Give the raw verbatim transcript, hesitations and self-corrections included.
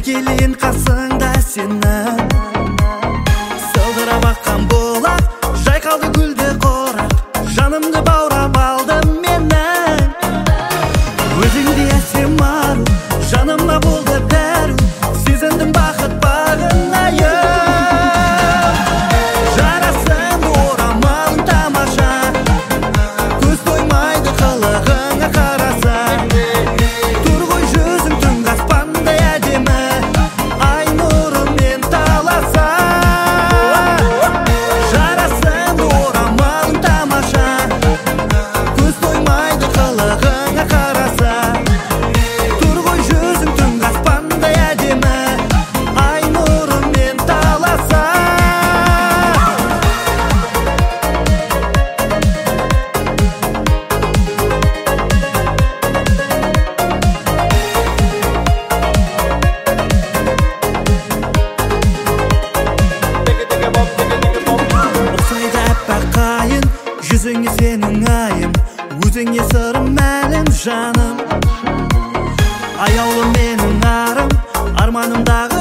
келейін қасыңда сенің. Сылдырап аққан бұлақ, жайқалды гүлді қорап, жанымды баурап алды менің. Өзіңдей әсем ару, жанымда болды бәрі, сезіндім бақыт бағынайын. Жарасым орамалың тамаша, көз тоймайды қылығыңа қараса. Тұр ғой жүзің түнгі аспандай әдемі, ай нұрымен таласа. Жарасым орамалың тамаша, көз тоймайды қылығыңа қараса. Тұр ғой жүзің түнгі аспандай әдемі, ай нұрымен таласа. Ұқсайды әппақ қайын, жүзіңе сенің айым, өзіңе сырым мәлім жаным. Аяулы менің арым, арманымдағы